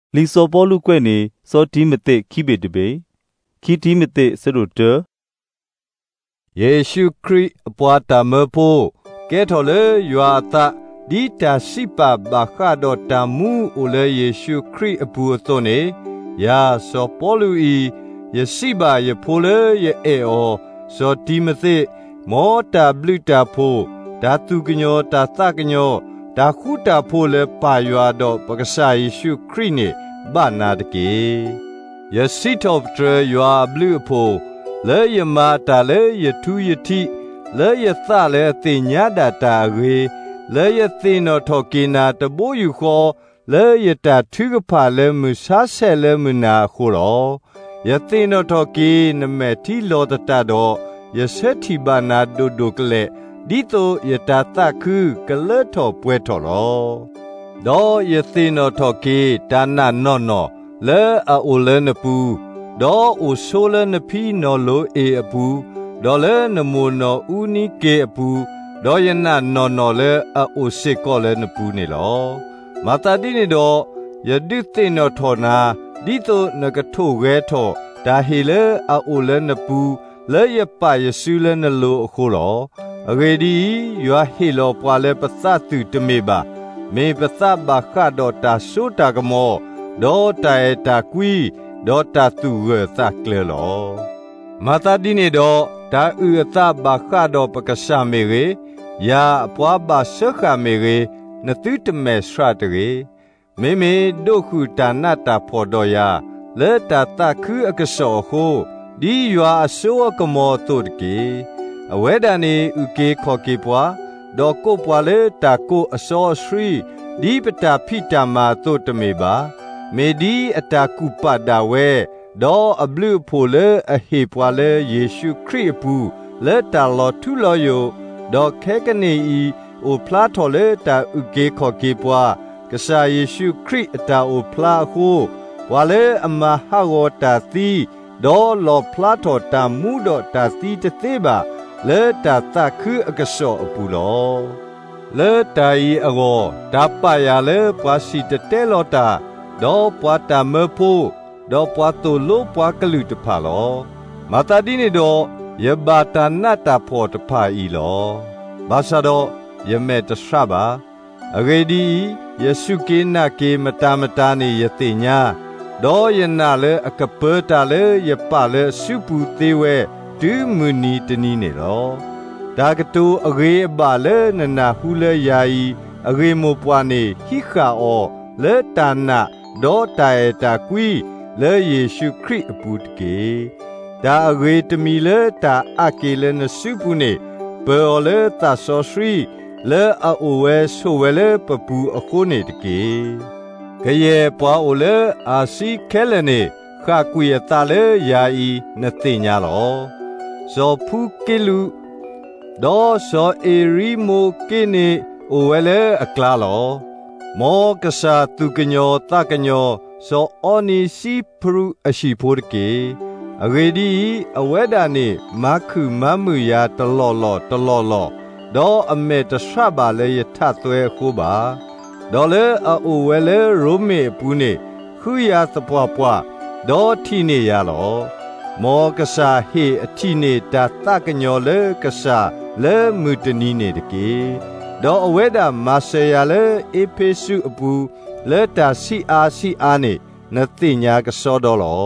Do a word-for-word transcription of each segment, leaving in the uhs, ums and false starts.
လီစောပေါ်လူကွဲ့နေစောတီမသိခိဘေတပေခီတီမသိစရုတယေရှုခရစ်အပွားတမဖို့ကဲထော်လေယွာတဒီတာရှိပါဘာခါတော့တမှုအိုလေယေရှုခရစ်အပူအသွနေယာစောပေါ်လူဤယရှိပါယဖိုလေယအေအောစောတီမသိမောတာဘလူတာဖို့ဓာတုကညောတာသကညောဒါခုတာဖို့လေပါယွာတော့ပကစားယေရှုခရစ်နေဘာနာတကေယစီတော်တရယွာဘလူဖို့လေယမာတာလေယထူယတိလေယသလေအသိညာတာတာရေလေယသိနောထောကိနာတဘိုးယူခောလေယတာထုကဖာလေမူဆာဆဲလေမနာခိုရောယသိနောထောကိနမေတိလောတတတော်ယဆက်တိဘာနာဒိုဒိုကလေဒီတိုယတာတခုကလေထောပွဲထော်ရောဒေါ်ယသိနောထောကိတာနာနောနောလေအိုလေနပူဒေါ်အိုဆိုလနဖီနော်လိုအေအပူဒေါ်လေနမူနော်ဦးနီကေအပူဒေါ်ယနာနော်နော်လေအိုစေကောလေနပူနေလောမာတာဒီနေတော့ယဒိသိနော်ထောနာဒီတိုနကထိုရဲထောဒါဟီလေအိုလေနပူလေယပယဆူလေနလိုအခုလောအဂေဒီယွာဟီလောပွာလေပသတုတမေပါမေပသဘာခတော့တာဆိုတာကမောဒေါ်တိုင်တာကွီဒေါ်တာသူရသကလေလောမာတာဒီနေတော့ဒါဥအသဘာခတော့ပကရှာမေရေယာအပွားပါဆခမေရေနတုတမေစရတရေမေမေဒုခုတာနတာဖော်တော်ယာလေတာတခုအကဆောဟုဒီယွာအစောကမောတုတကေအဝဲဒန်နေဥကေခောကေပွားဒေါ်ကိုပွားလေတာကိုအစောရှရီဒီပတာဖိတာမာတုတမေပါမေဒီအတာကုပဒါဝဲဒေါ်အဘလူဖိုလေအဟေပွာလေယေရှုခရစ်ပူလက်တာလောထုလောယိုဒေါ်ခဲကနေဤအိုဖလာထော်လေတာဥကေခောကေပွားကဆာယေရှုခရစ်အတာအိုဖလာဟုဝါလေအမဟာဝတာတိဒေါ်လောဖလာထော်တာမူဒေါ်တာတိတသေးပါလက်တာတခုအကဆောအပူလောလက်တာဤအကောဒါပယာလေပွားစီတတဲလောတာဒေါ်ပွားတာမဖို့ဒေါ်ပွားတူလို့ပွားကလူတဖာလောမာတာဒီနေတော့ယဘာတာနတာဖော်တဖာဤလောဘာသာတော့ယမေတဆဘာအဂေဒီယေရှုကိနာကေမတာမတာနေယတိညာဒေါ်ယနာလေအကပတာလေယပလေစုပူသေးဝဲဒူမူနီတနီနေလောဒါကတူအဂေဘာလေနနာဟူလေယာယီအဂေမောပွားနေဟိခါအောလေတာနာဒေါ်တိုင်တာကွီလေယေရှုခရစ်အပူတကေဒါအဂေတမီလေတာအကေလေနစုပူနေဘောလေတာဆောရှရီလေအိုဝဲဆိုဝဲလေပပူအခုနေတကေကရေပွားအိုလေအာစီခဲလနေခါကွေတာလေယာဤနသိညာလောဇောဖူကေလူဒေါ်ဇောအေရီမိုကေနေအိုဝဲလေအကလာလောမောကဆာတုကညောတကညောဇောအောနီစီဖရူအရှိဖို့တကေအဂေဒီအဝဲဒါနေမခုမမှုယာတလောလောတလောလောဒေါ်အမေတဆဘာလေယထသွဲခုပါဒေါ်လေအိုဝဲလေရိုမေပူနေခူယာသပွားပွားဒေါ်ထီနေရလောမောကဆာဟေအထီနေတာတကညောလေကဆာလေမူတနီနေတကေဒေါ်အဝဲဒါမာဆေယာလေအေဖေစုအပူလေတာစီအားစီအားနေနသိညာကစောတော်လော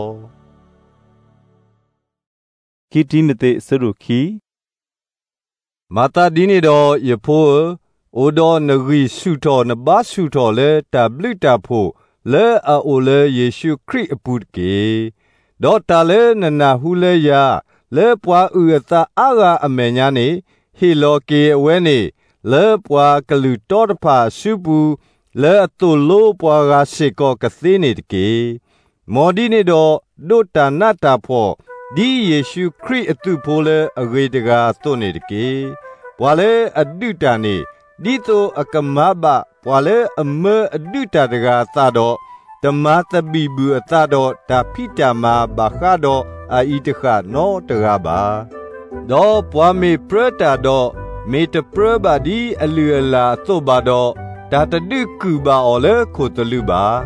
ခီတီမသိစရုခီမာတာဒီနေတော့ယဖိုးအိုဒေါ်နဂီစုတော်နဘာစုတော်လေတဘလတာဖို့လေအိုလေယေရှုခရစ်အပူကေဒေါ်တာလေနနာဟူလေယာလေပွားဥယတာအာဂအမေညာနေဟီလောကေအဝဲနေလေပွားကလူတော်တဖာစုပူလေအတူလိုပွားကစေကောကသိနေတကေမော်ဒီနေတော့ဒုတာနတာဖို့ဒီယေရှုခရစ်အတူဖိုလေအဂေတကာသွနေတကေပွာလေအဒုတာနေဒီတိုအကမဘပွာလေအမအဒုတာတကာသာတော့ဓမ္မတပိဘူအသာတော့တာဖိတာမာဘာခါတော့အာဣတခနောတကာပါဒေါ်ပွာမေပရတာတော့မေတပရဘာဒီအလူအလာသို့ပါတော့ဒါတဒုကူပါအော်လေခိုတလူပါဒ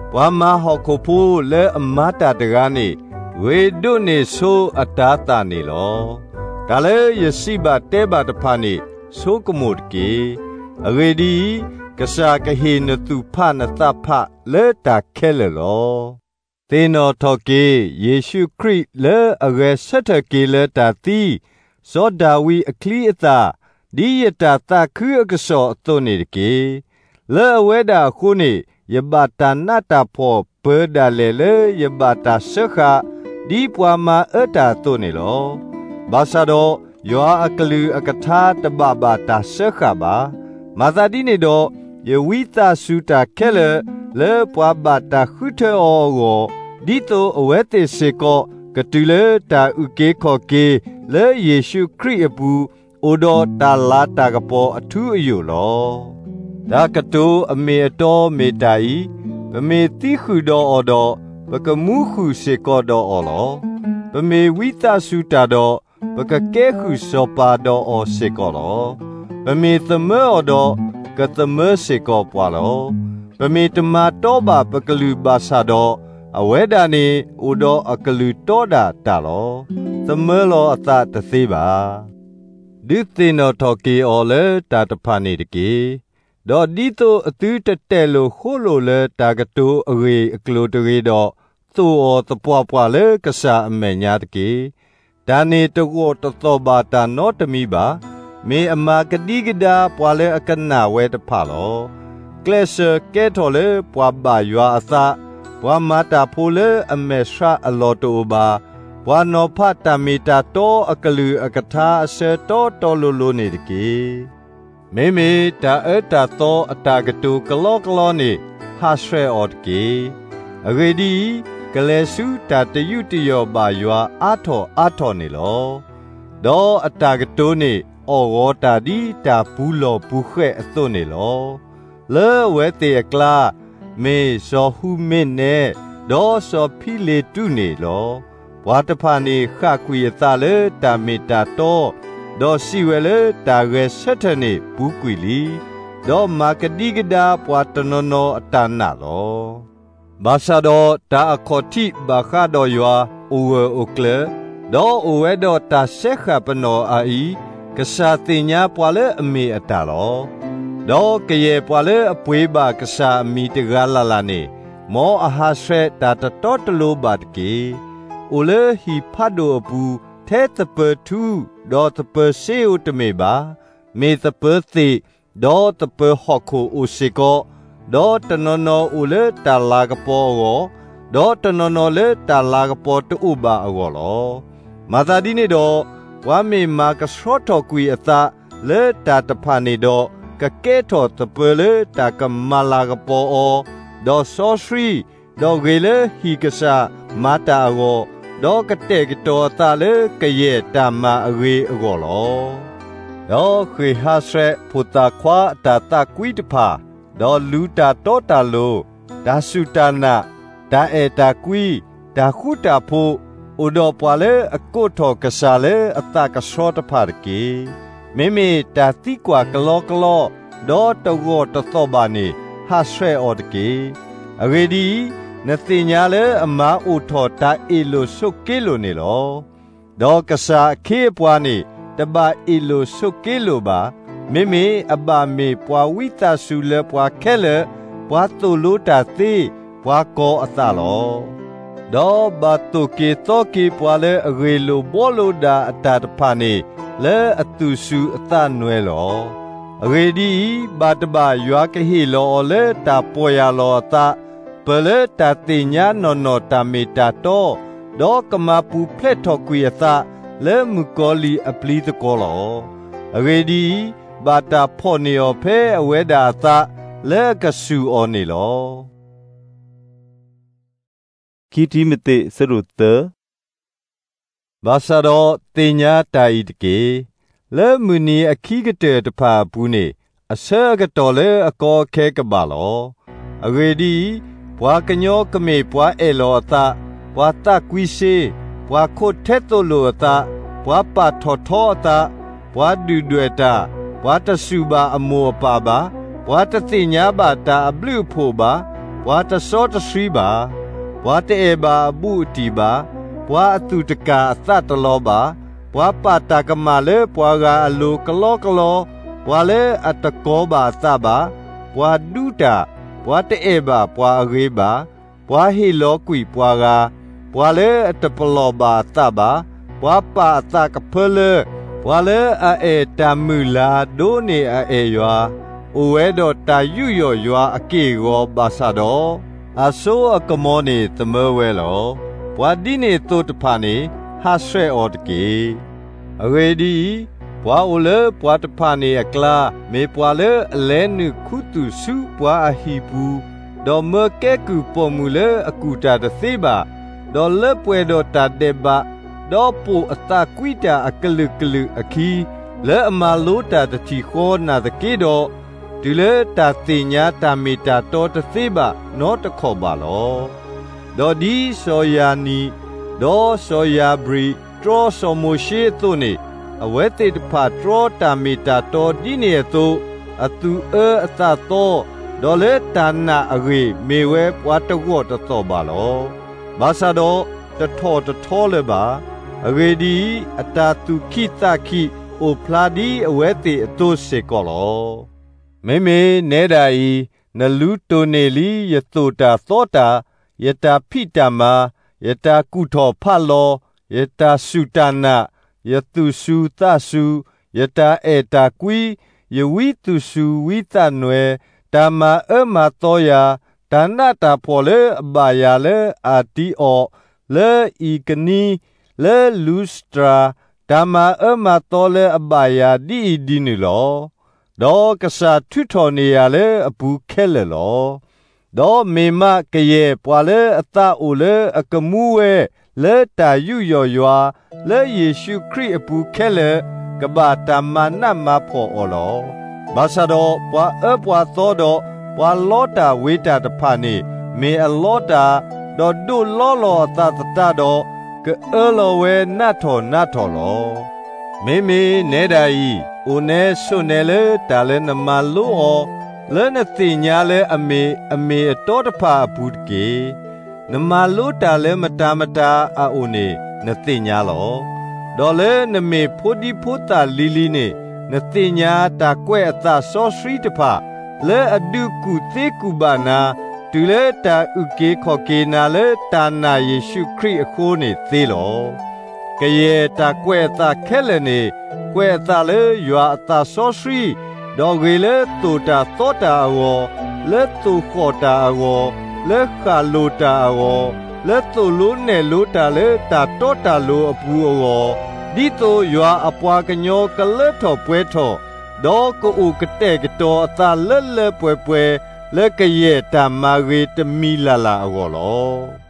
วามาหอกโคพูเลอมาตาตกานิเวดุนิโซอัตตาตานิโลกาเลยสิบาเตบาตพานิโซกมุดกีอเรดีกษากะเฮนตุพานตาพะเลตาเคเลโลเตโนทอเกเยซูคริสเลอเรสัตเกเลตาตีโซดาวีอคลีอตาดียตาตาคืออกษอตัวนิเกเลอเวดาคุนิยบาตานาตาพอเปดาเลเลยบาตาเสขะดีปวามาเอตาตัวนิโลบาซาโดยออักลืออักทาตบาบาตาเสขะบามาซาดินิโดเยวิตาสุตาเคเลเลปวาบาตาขุเทโอโกดิโตอเวเตเซโกกตุเลตาอุเกขอเกเลเยซูคริสต์ปูโอดอตาลาตากปออทุอยู่โลดากตูอเมโตเมตาอีปเมติขุดออดอปกมูขุเซโกดออโลปเมวิตาสุตาดอปกเกขุโซปาดออเซโกโลปเมตเมอดอกตเมเซโกปวาโลปเมตมาโตบาปกลือบาซาดออเวดานีอุดออกลือโตดาตาโลตเมโลอตาตเซบาดิติโนทอกีออเลตาตพานิตกีดอดิโตอตุตเตโลโคโลเลตากตูอเรอกลูตรีดอตูอตปวปวาเลกษาอเมญาตกีดานีตโกตโตบาตาโนตมีบาเมอมากดีกดาปวาเลอกันนาเวตพาโลเกลเซเกโทเลปวาบายาอาซาปวามาตาพูเลอเมชาอโลตูบาวานอพัตตามิตาโตอกลืออกทาเสโตโตลุลุนิตกีเมเมตาเอตาโตอตากตูกโลกโลนิฮาเชออดกีอเรดีกเลสุตาตยุติโยบายวาอาโทอาโทนิโลดออตากตูนิอโกตาดีตาปูโลปูเขอโตนิโลเลเวเตยกลาเมโซฮูเมเนดอโซพิเลตุนิโลวาตพานีข้าคุยตาเลตาเมตาโตดอสิเวเลตาเรเซทเนปุกุลีดอมากดีกดาปวาตโนโนอตานาโลบาซาโดตาอคอติบาคาดอยาอูเวโอเคลดออูเวดอตาเซขะปโนอาอีกษาติญาปวาเลอเมอตาโลดอกเยปวาเลอปวยบากษามีตกาลาลาเนมออาหาเสตาตโตตโลบาดกีอุเลหิพัดโดปูเทตเปทูดอตเปเซอุตเมบาเมตเปติดอตเปฮอกโคอุสิโกดอตโนโนอุเลตาลากปอโกดอตโนโนเลตาลากปอตุบาอโกโลมาตาดินิดอวาเมมากสโตกุยอตาเลตาตพานิดอกะเกโตตเปเลตากะมาลากปอโอดอซอสรีดอเกเลฮิกษามาตาโกดอกเตกโตตาเลกเยตามาอเรอโกโลดอคริฮาเสพุตาควาตาตากุยตพาดอลูตาโตตาโลดาสุตานาดาเอตากุยดาคุตาโพอุดอปวาเลอโกโทกษาเลอตากสอตพาดกีเมเมตาติกวากลอกลอดอตโกตโตบานีฮาเสออดกีอเรดีนติญาเลอมาอุทอตาอิโลสุกิโลนิโลดอกษาเคปวานีตบาอิโลสุกิโลบาเมเมอบาเมปวาวิตาสุเลปวาเคเลปวาตุลุตาติปวาโกอตาโลดอบาตุกิโตกิปวาเลอเรโลโบโลดาอตาตพานีเลอตุสุอตานเวโลอเรดีบาตบายักฮิโลเลตาปวยาโลตาเปเลตาติญาโนโนตาเมตาโตดอกมาปูเพลทอกุยตาเลมุกอลีอปลีตโกโลอเรดีบาตาพอนิโอเพอเวดาตาเลกสูออนิโลคีทีมเตสรุตเตบาซาโดติญาตาอิตเกเลมุนีอคีกเตตพาปูเนอเซกตอเลอโกเคกบาโลอเรดีปวากญอกเมปวาเอโลตาปวาตากุยเซปวาโคเทโตโลตาปวาปาทอทอตาปวาดูดวยตาปวาตสุบาอโมปาบาปวาตติญาบาตาอบลูโพบาปပွားတစောတစရီပါပွားတဲ့ဘာဘူးတီပါပွားအတူတကအသတလောပါပွားပါတာကမလေပွားကအလိုကလောကလောပွားလေအတကောပါသပါပွားဒုတာပွားတဲ့ဘာပွားအရေပါပွားဟီလောကွီပွားကပွားလေအတပလောပါသပါပွားပါအသကဖလေပွားလေအဲတမူလာဒိုနေအဲရွာအိုဝဲတော့တာယူရော်ရွာအကေရောဘာသာတော့အဆိုးအကမောနေသမဝဲလောဘွာဒီနေတုတ်ဖာနေဟာဆွဲအော်တကေအဝေဒီဘွာအိုလေဘွာတဖာနေအကလာမေပွာလေအလဲနုခုတုစုဘွာအဟီပူဒေါ်မကဲကူပေါ်မူလေအကူတာတသေးပါဒေါ်လက်ပွဲတော်တာတဲ့ပါဒေါ်ပူအတာကွီတာအကလုကလုအခီလဲအမလိုတာတချီခေါ်နာတကေတော့ဒီလေတာတင်ညာတာမီတာတော်တသေးပါနောတခေါ်ပါလောဒေါ်ဒီဆိုယာနီဒေါ်ဆိုယာဘရီထရောဆိုမိုရှိတုန်နေအဝဲတေတဖာထရောတာမီတာတော်ဒီနေတုအတူအအသတော်ဒေါ်လေတာနာအရေမေဝဲပွားတဝတ်တော်ပါလောဘာသာတော့တထောတထောလေပါအရေဒီအတာသူခိတခိအိုဖလာဒီအဝဲတေအတုစေကောလောမေမေနေတာဤနလူတိုနေလီယတုတာသောတာယတာဖိတမယတာကုထောဖလောယတာစုတနာယတုစုသစုယတာအေတာကွီယဝိတုစုဝိတနွယ်ဓမ္မအမတောယာဒါနတာဖော်လေအဘာယာလေအာတီအောလေဤကနီလေလူစတရာဓမ္မအမတောလေအဘာယာဒီဒီနီလောဒေါ်ကစားထွထော်နေရလေအပူခဲလေလောဒေါ်မေမကရဲ့ပွာလေအတအိုလေအကမူဝဲလေတာယူယောရွာလေယေရှုခရစ်အပူခဲလေကဘာတမနမဖော်အော်လောဘာသာတော့ပွာအပွာသောတော့ပွာလောတာဝေတာတဖာနေမေအလောတာဒေါ်ဒုလောလောတတတတော့ကအလောဝဲနတ်ထော်နတ်ထော်လောမေမေနေတာဤအိုနဲဆွနေလေတာလဲနမလို့အောလဲနတိညာလဲအမေအမေအတော်တဖာဘူးတကေနမလို့တာလဲမတာမတာအိုနေနတိညာလောဒေါ်လဲနမေဖိုဒီဖိုတာလီလီနေနတိညာတာကွဲ့အသာဆောစရီတဖာလဲအဒုကုသေးကုဘာနာတူလဲတာဥကေခေါကေနာလဲတာနာယေရှုခရစ်အခုနေသေးလောကရဲ့တာကွဲ့အသာခဲလဲနေကွဲ့အသာလဲရွာအသာဆောစရီဒေါ်ဂေလဲတူတာသောတာအောလဲတူခေါ်တာအောလဲခါလိုတာအောလဲတူလုံးနဲ့လိုတာလဲတာတော့တာလိုအပူအောဒီတိုရွာအပွားကညောကလဲထော်ပွဲထော်ဒေါ်ကိုဥကတဲ့ကတော်အသာလဲလဲပွဲပွဲလက်ကရဲ့တမာရီတမီလာလာအောလော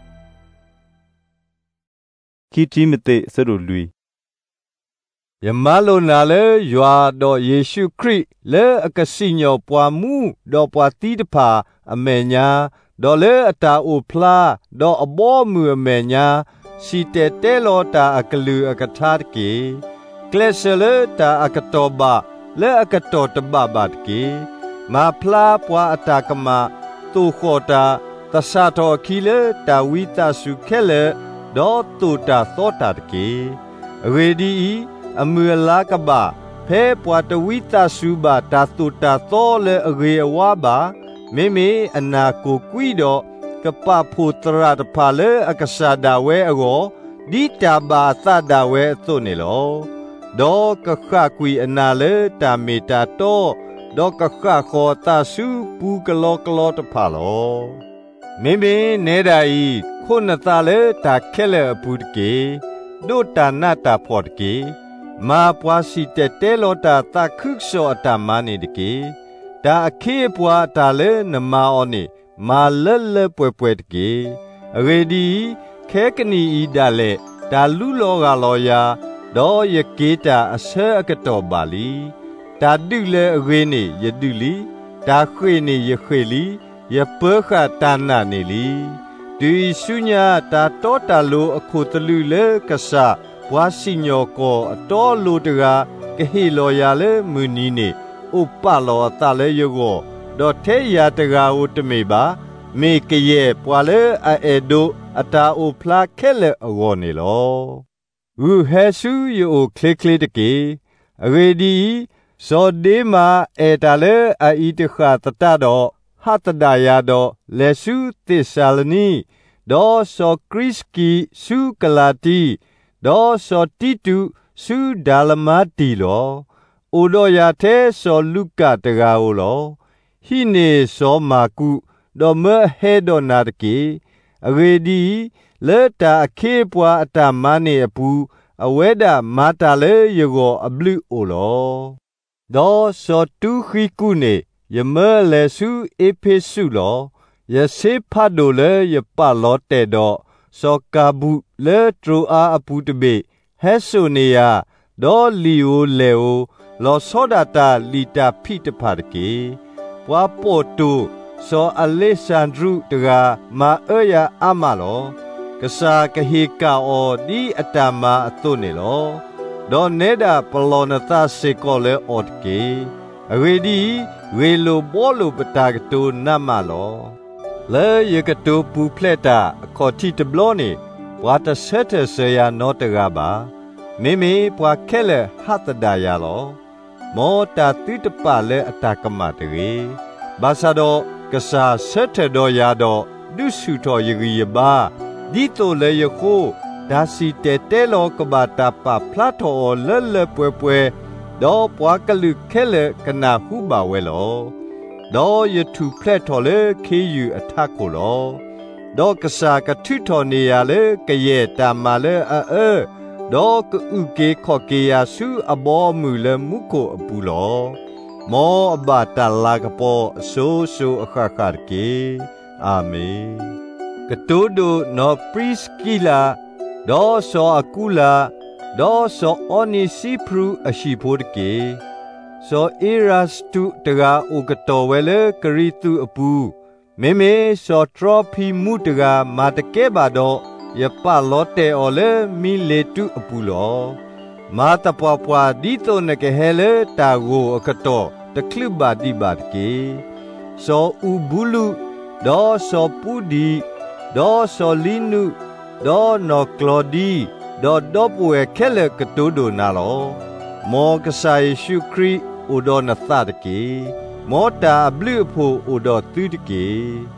ခီတီမတေဆရူလူယမလိုနာလေရွာတော်ယေရှုခရစ်လေအကစီညောပွားမှုတော်ပွားတီးတဖာအမေညာဒေါ်လေအတာအိုဖလားဒေါ်အဘောမှုအမေညာစီတဲတဲလောတာအကလူအကထားကေကလဆလေတာအကတော်ဘာလေအကတော်တဘဘတ်ကေမာဖလားပွားအတာကမတူခေါ်တာတဆာတော်ခီလေတာဝိတဆုခဲလေဒေါ်တူတာသောတာကေရေဒီအမူလာကဘာဖဲပွားတဝိတဆုဘာတာတူတာသောလေအရေအဝါဘာမေမေအနာကိုကွီတော့ကပဖို့တရတဖာလေအကဆာဒဝဲအောဒီတာဘာသဒဝဲသုနေလောဒေါကခကွီအနာလေတာမီတာတော့ဒေါကခခေါ်တာစုပူကလောကလောတဖာလောမေမေနေတာဤခုနတာလေတာခဲလေအပူတကေဒုတာနာတာဖော်တကေမာပွားစီတဲတဲလောတာတာခုဆောအတမနေတကေဒါအခေပွားတာလေနမာအောနေမာလလပွဲပွဲတကေရေဒီခဲကနီဤဒါလေဒါလူလောကလောယာဒေါ်ယကေတာအဆဲအကတော်ပါလီဒါဒုလေအဝေးနေယဒုလီဒါခွေနေယခွေလီယပေခတာနာနေလီဒီဆုညာတာတောတာလိုအခုတလူလေကဆာဘွားစီညောကောအတော်လိုတကာကဟီလောယာလေမူနီနေဥပလောတာလေယောဒေါ်ထဲယာတကာဝတမေပါမေကရဲ့ပွာလေအဲဒိုအတာအိုဖလာခဲလေအောနေလောဝူဟဲဆူယိုခလီခလီတကေအရေဒီဇောဒေမာအဲတာလေအီတခါတတတော့ဟတ်တဒါယာတော့လေဆုသစ္ဆာလနီဒေါ်စောခရစ်ကီဆုကလာတီဒေါ်စောတီတူဆုဒါလမာတီလောအိုတော်ယာထဲစောလုကတကာအိုလောဟိနေစောမာကုဒေါ်မဟဲဒေါ်နာတကေအရေဒီလေတာအခေပွားအတမနေအပူအဝဲတာမာတာလေယေကိုအဘလူအိုလောဒေါ်စောတူခိကုနေယမလေဆုအေဖေဆုလောယစေဖတ်ဒိုလေယပလောတေတော့စောကာဘူးလေထရိုအာအပူတဘေဟဲဆိုနေယာဒေါ်လီယိုလေအိုလောစောဒတာလီတာဖိတဖတ်ကေပွာပိုတူစောအလက်ဆန်ဒရုတကမာအေယာအမလောကစားကဟေကာအောဒီအတမအသွနေလောဒေါ်နေတာပလောနတာစေကောလေအော့ကေအဝေဒီဝေလိုဘောလိုပတာကတိုနမလောလေယကတိုပူဖလက်တာအခေါ်တီတဘလောနေဘွာတဆက်တဆရာနောတကပါမေမေဘွာခဲလေဟတ်တဒါယာလောမောတာတိတပလေအတာကမတရေဘာသာတော့ကစားဆက်ထတော်ရတော့ဒုစုတော်ယဂီယဘာဒီတိုလေယခိုဒါစီတဲတဲလောကဘာတာပဖလာတော်လဲလဲပွဲပွဲဒေါ်ပွားကလူခဲလေကနာဟုပါဝဲလောဒေါ်ယထုဖလက်တော်လေခေယူအထက်ကိုလောဒေါ်ကစားကထုတော်နေရလေကရဲ့တာမာလေအဲဒေါ်ကဥကေခော့ကေယာစုအဘောမူလေမုကိုအပူလောမောအဘတာလာကပေါ်အဆိုးဆိုးအခါခါကေအာမင်ကတိုးဒိုနော်ပရစ်ကီလာဒေါ်ဆောအကူလာဒေါ်ဆောအော်နီစီပရူအရှိဖို့တကေဆောအီရတ်စတူတကာအိုကတော်ဝဲလေကရီတူအပူမေမေဆောထရောဖီမူတကာမာတကဲပါတော့ယပလောတဲအော်လေမီလေတူအပူလောမာတပွားပွားဒီတိုနကေဟဲလေတာကိုအကတော်တကလုဘာဒီဘာကေဆောဥဘူးလူဒေါ်ဆောပူဒီဒေါ်ဆောလီနုဒေါ်နော်ကလော်ဒီဒေါ်ဒေါ်ပွေခဲလေကတိုဒိုနာလောမောကဆိုင်ရှုခရီအိုဒေါ်နသတကေမောတာဘလူဖို့အိုဒေါ်သူတကေ